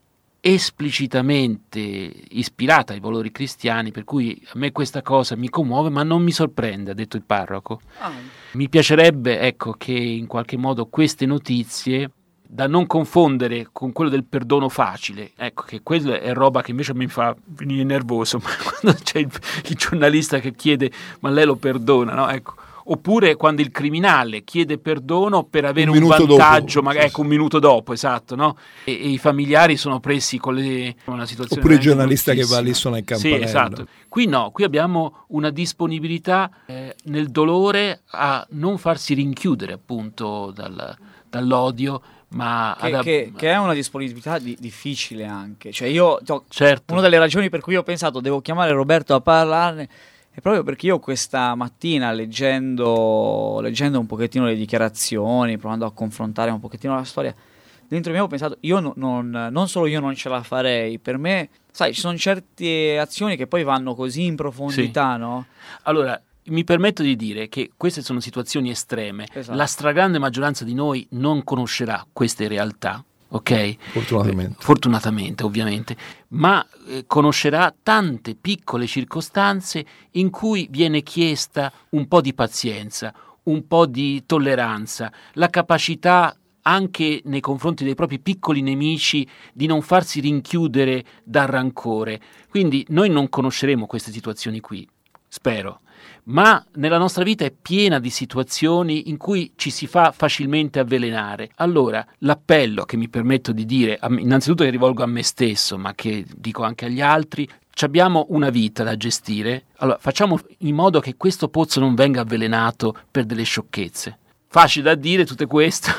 esplicitamente ispirata ai valori cristiani, per cui a me questa cosa mi commuove, ma non mi sorprende, ha detto il parroco. Mi piacerebbe, ecco, che in qualche modo queste notizie, da non confondere con quello del perdono facile, ecco, che quella è roba che invece mi fa venire nervoso, ma quando c'è il giornalista che chiede: ma lei lo perdona, no? Ecco. Oppure quando il criminale chiede perdono per avere un vantaggio, magari ecco, un minuto dopo, esatto, no? E i familiari sono presi con una situazione. Oppure il giornalista che va lì suona il campanello. Sì, esatto. Qui no, qui abbiamo una disponibilità nel dolore a non farsi rinchiudere appunto dall'odio, ma che è una disponibilità difficile anche. Cioè io, certo. Una delle ragioni per cui ho pensato devo chiamare Roberto a parlarne è proprio perché io questa mattina leggendo un pochettino le dichiarazioni, provando a confrontare un pochettino la storia, dentro di me ho pensato: io non solo io non ce la farei, per me, sai, ci sono certe azioni che poi vanno così in profondità, sì. No? Allora, mi permetto di dire che queste sono situazioni estreme, esatto. La stragrande maggioranza di noi non conoscerà queste realtà. Ok? Fortunatamente, ovviamente, ma conoscerà tante piccole circostanze in cui viene chiesta un po' di pazienza, un po' di tolleranza, la capacità anche nei confronti dei propri piccoli nemici di non farsi rinchiudere dal rancore. Quindi noi non conosceremo queste situazioni qui, spero. Ma nella nostra vita è piena di situazioni in cui ci si fa facilmente avvelenare. Allora, l'appello che mi permetto di dire, innanzitutto che rivolgo a me stesso, ma che dico anche agli altri: abbiamo una vita da gestire, allora facciamo in modo che questo pozzo non venga avvelenato per delle sciocchezze. Facile da dire tutte queste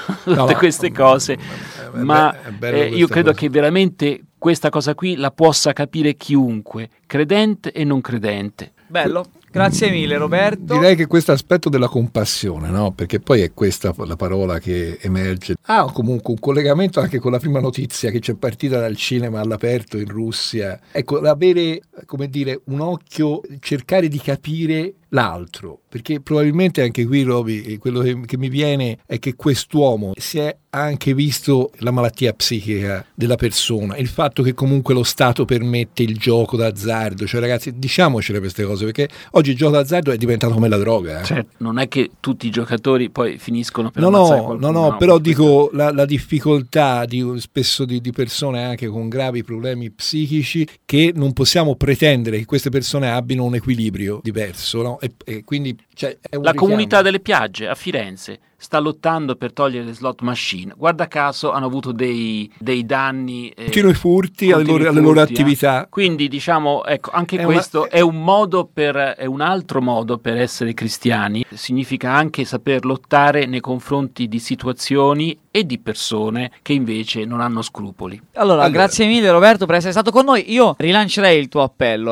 cose, ma io credo che veramente questa cosa qui la possa capire chiunque, credente e non credente. Bello. Grazie mille Roberto. Direi che questo aspetto della compassione, no? Perché poi è questa la parola che emerge. Ha comunque un collegamento anche con la prima notizia che c'è partita dal cinema all'aperto in Russia. Ecco, avere, come dire, un occhio, cercare di capire l'altro, perché probabilmente anche qui, Roby, quello che mi viene è che quest'uomo si è anche visto la malattia psichica della persona, il fatto che comunque lo Stato permette il gioco d'azzardo, cioè ragazzi, diciamocele queste cose, perché oggi il gioco d'azzardo è diventato come la droga. Certo, non è che tutti i giocatori poi finiscono per ammazzare qualcuno. No, però dico la difficoltà spesso di persone anche con gravi problemi psichici, che non possiamo pretendere che queste persone abbiano un equilibrio diverso, no? E quindi è un la richiamo. Comunità delle Piagge a Firenze sta lottando per togliere le slot machine. Guarda caso hanno avuto dei danni continui furti alle loro attività. Quindi diciamo, ecco, anche questo è un altro modo per essere cristiani. Significa anche saper lottare nei confronti di situazioni e di persone che invece non hanno scrupoli. Allora, grazie mille Roberto per essere stato con noi. Io rilancerei il tuo appello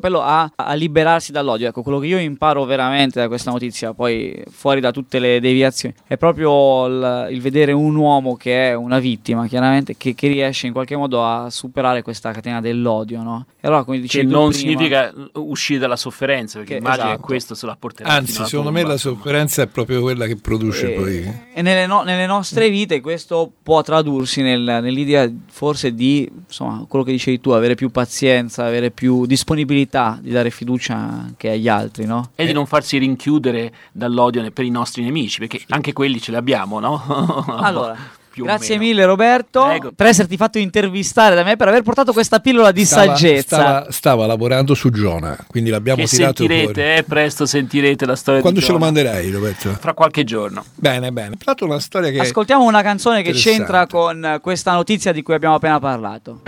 a liberarsi dall'odio. Ecco, quello che io imparo veramente da questa notizia, poi fuori da tutte le deviazioni reazioni. È proprio il vedere un uomo che è una vittima, chiaramente, che riesce in qualche modo a superare questa catena dell'odio, no? E allora, come dicevi Che tu non prima, significa uscire dalla sofferenza, perché immagino esatto. che questo se la porterà. Anzi, fino alla secondo me tomba, la sofferenza è proprio quella che produce poi. E nelle nostre vite questo può tradursi nell'idea forse di, insomma, quello che dicevi tu, avere più pazienza, avere più disponibilità di dare fiducia anche agli altri, no? E di non farsi rinchiudere dall'odio per i nostri nemici, perché anche quelli ce li abbiamo, no? Allora, Più o grazie meno. mille Roberto Prego. per esserti fatto intervistare da me, per aver portato questa pillola di saggezza. Stava lavorando su Giona, quindi l'abbiamo Che tirato sentirete, fuori. presto sentirete la storia Quando di ce lo Giona. manderai, Roberto? Fra qualche giorno. Bene. Tra l'altro una storia che Ascoltiamo una canzone che interessante. c'entra con questa notizia di cui abbiamo appena parlato.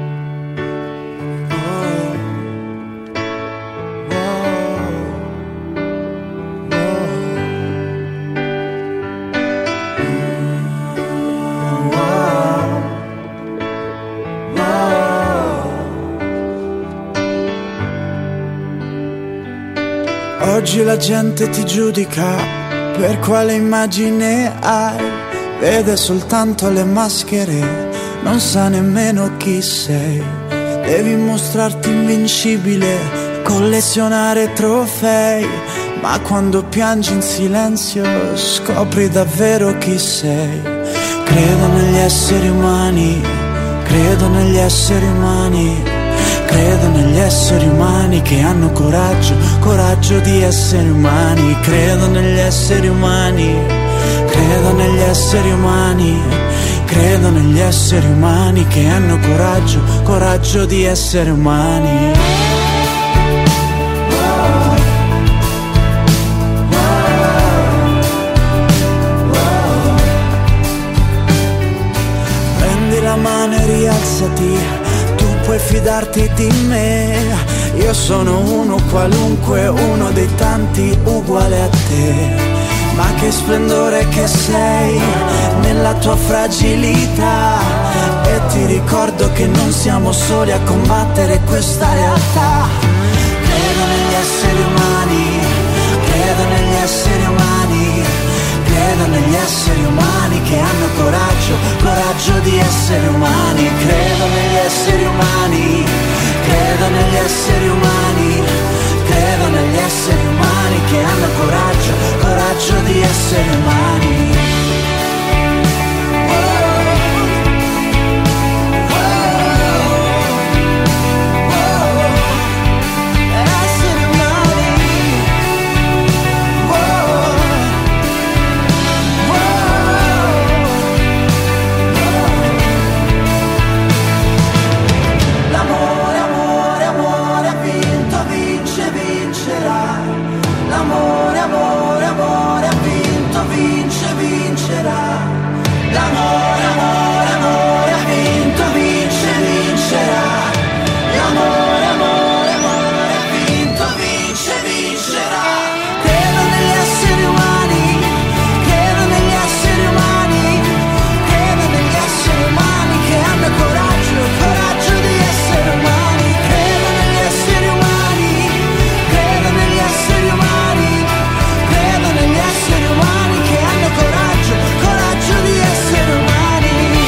Oggi la gente ti giudica per quale immagine hai, vede soltanto le maschere, non sa nemmeno chi sei. Devi mostrarti invincibile, collezionare trofei, ma quando piangi in silenzio scopri davvero chi sei. Credo negli esseri umani, credo negli esseri umani. Credo negli esseri umani che hanno coraggio, coraggio di essere umani. Credo negli esseri umani, credo negli esseri umani. Credo negli esseri umani che hanno coraggio, coraggio di essere umani. Prendi la mano e rialzati, puoi fidarti di me, io sono uno qualunque, uno dei tanti uguale a te. Ma che splendore che sei nella tua fragilità, e ti ricordo che non siamo soli a combattere questa realtà. Credo negli esseri umani, credo negli esseri umani. Credo negli esseri umani che hanno coraggio, coraggio di essere umani. Credo negli esseri umani, credo negli esseri umani. Credo negli esseri umani che hanno coraggio, coraggio di essere umani. L'amore, amore, amore ha vinto, vince, vincerà. L'amore, amore, amore ha vinto, vince, vincerà. L'amore, amore, amore ha vinto, vince, vincerà. Credo negli esseri umani, credo negli esseri umani. Credo negli esseri umani che hanno coraggio, coraggio di essere umani. Credo negli esseri umani, credo negli esseri umani. Credo negli esseri umani che hanno coraggio, coraggio di essere umani.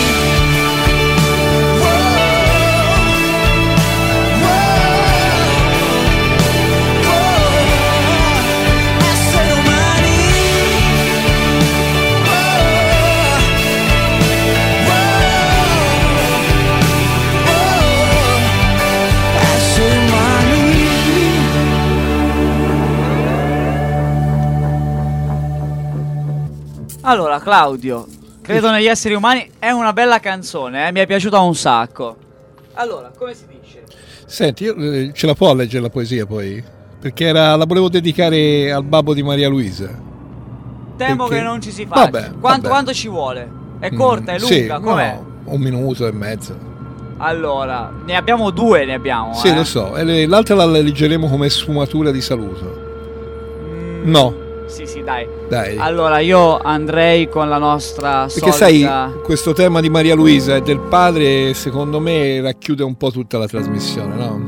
Essere umani. Essere umani. Allora, Claudio, credo negli esseri umani è una bella canzone, mi è piaciuta un sacco. Allora, come si dice? Senti, io, ce la può leggere la poesia poi? Perché la volevo dedicare al babbo di Maria Luisa. Temo Perché? che non ci si faccia. Vabbè. Quanto ci vuole? È corta, è Sì, lunga, com'è? no, 1 minuto e mezzo. Allora, ne abbiamo due, Sì, lo so. E l'altra la leggeremo come sfumatura di saluto. No. Sì, dai. Dai. Allora, io andrei con la nostra Perché solita... sai, questo tema di Maria Luisa e del padre, secondo me, racchiude un po' tutta la trasmissione, no?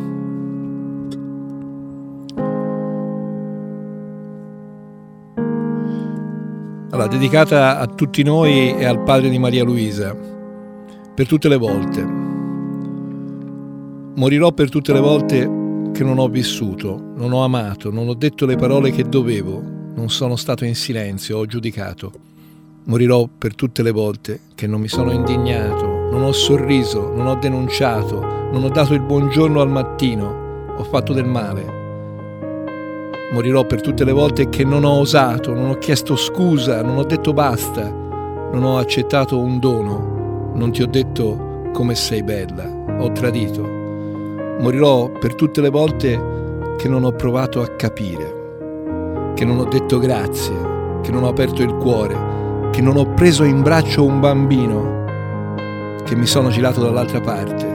Allora, dedicata a tutti noi e al padre di Maria Luisa, per tutte le volte. Morirò per tutte le volte che non ho vissuto, non ho amato, non ho detto le parole che dovevo, non sono stato in silenzio, ho giudicato. Morirò per tutte le volte che non mi sono indignato, non ho sorriso, non ho denunciato, non ho dato il buongiorno al mattino, ho fatto del male. Morirò per tutte le volte che non ho osato, non ho chiesto scusa, non ho detto basta, non ho accettato un dono, non ti ho detto come sei bella, ho tradito. Morirò per tutte le volte che non ho provato a capire, che non ho detto grazie, che non ho aperto il cuore, che non ho preso in braccio un bambino, che mi sono girato dall'altra parte.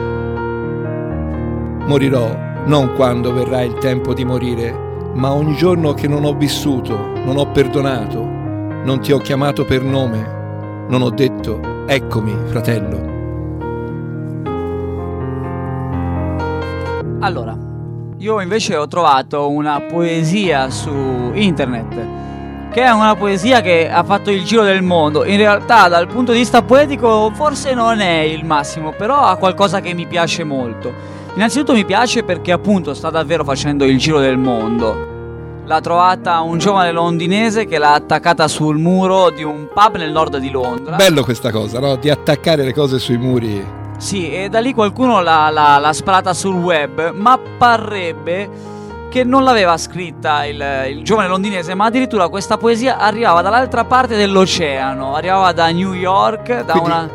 Morirò non quando verrà il tempo di morire, ma ogni giorno che non ho vissuto, non ho perdonato, non ti ho chiamato per nome, non ho detto eccomi, fratello. Allora, io invece ho trovato una poesia su internet, che è una poesia che ha fatto il giro del mondo. In realtà dal punto di vista poetico forse non è il massimo, però ha qualcosa che mi piace molto. Innanzitutto mi piace perché appunto sta davvero facendo il giro del mondo. L'ha trovata un giovane londinese che l'ha attaccata sul muro di un pub nel nord di Londra. Bello questa cosa, no? Di attaccare le cose sui muri. Sì, e da lì qualcuno l'ha sparata sul web, ma parrebbe che non l'aveva scritta il giovane londinese, ma addirittura questa poesia arrivava dall'altra parte dell'oceano, arrivava da New York, da una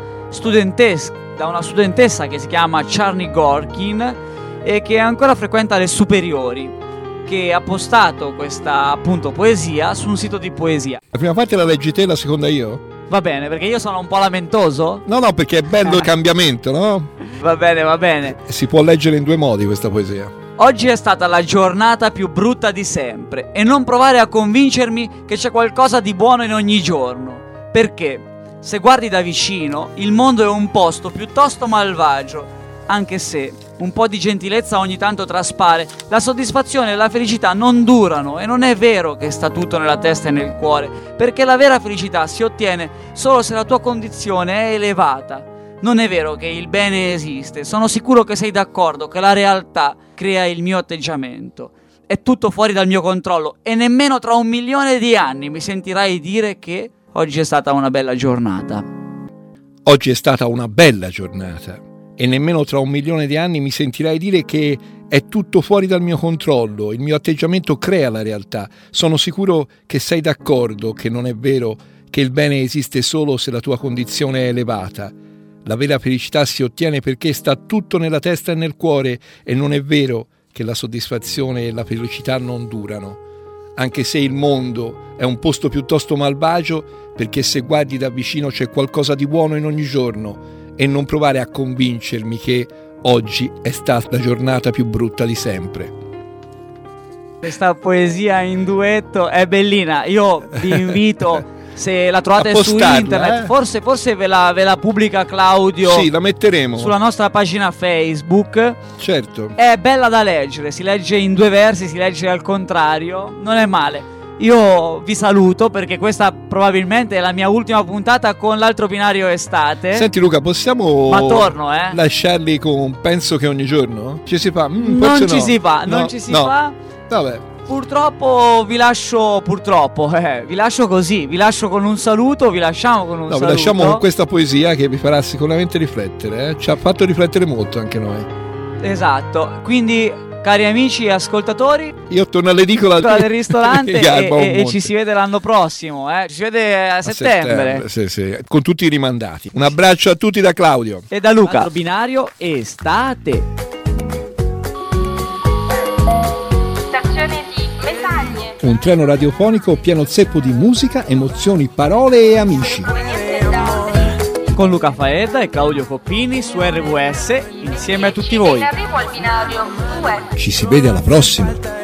studentessa che si chiama Charlie Gorkin e che ancora frequenta le superiori, che ha postato questa appunto poesia su un sito di poesia. La prima parte la leggi te, la seconda io? Va bene, perché io sono un po' lamentoso? No, perché è bello il cambiamento, no? Va bene. Si può leggere in due modi questa poesia. Oggi è stata la giornata più brutta di sempre e non provare a convincermi che c'è qualcosa di buono in ogni giorno. Perché, se guardi da vicino, il mondo è un posto piuttosto malvagio, anche se un po' di gentilezza ogni tanto traspare. La soddisfazione e la felicità non durano e non è vero che sta tutto nella testa e nel cuore, perché la vera felicità si ottiene solo se la tua condizione è elevata. Non è vero che il bene esiste, sono sicuro che sei d'accordo che la realtà crea il mio atteggiamento. È tutto fuori dal mio controllo e nemmeno tra 1 milione di anni mi sentirai dire che oggi è stata una bella giornata. Oggi è stata una bella giornata e nemmeno tra 1 milione di anni mi sentirai dire che è tutto fuori dal mio controllo, il mio atteggiamento crea la realtà. Sono sicuro che sei d'accordo che non è vero che il bene esiste solo se la tua condizione è elevata. La vera felicità si ottiene perché sta tutto nella testa e nel cuore e non è vero che la soddisfazione e la felicità non durano. Anche se il mondo è un posto piuttosto malvagio, perché se guardi da vicino c'è qualcosa di buono in ogni giorno e non provare a convincermi che oggi è stata la giornata più brutta di sempre. Questa poesia in duetto è bellina, io vi invito... Se la trovate su internet, forse ve la pubblica Claudio. Sì, la metteremo sulla nostra pagina Facebook. Certo. È bella da leggere, si legge in 2 versi, si legge al contrario, non è male. Io vi saluto perché questa probabilmente è la mia ultima puntata con l'altro binario estate. Senti Luca, possiamo lasciarli con penso che ogni giorno? Ci si fa? Non ci si fa. Vabbè. Purtroppo vi lascio così, vi lascio con un saluto, vi lasciamo con un saluto. Vi lasciamo con questa poesia che vi farà sicuramente riflettere, ci ha fatto riflettere molto anche noi. Esatto, quindi cari amici e ascoltatori, io torno all'edicola del ristorante e ci si vede l'anno prossimo, ci si vede a settembre. Sì, con tutti i rimandati. Un abbraccio a tutti da Claudio e da Luca. Altro binario estate. Un treno radiofonico pieno zeppo di musica, emozioni, parole e amici. Con Luca Faedda e Claudio Coppini su RWS, insieme a tutti voi. In arrivo al binario 2. Ci si vede alla prossima.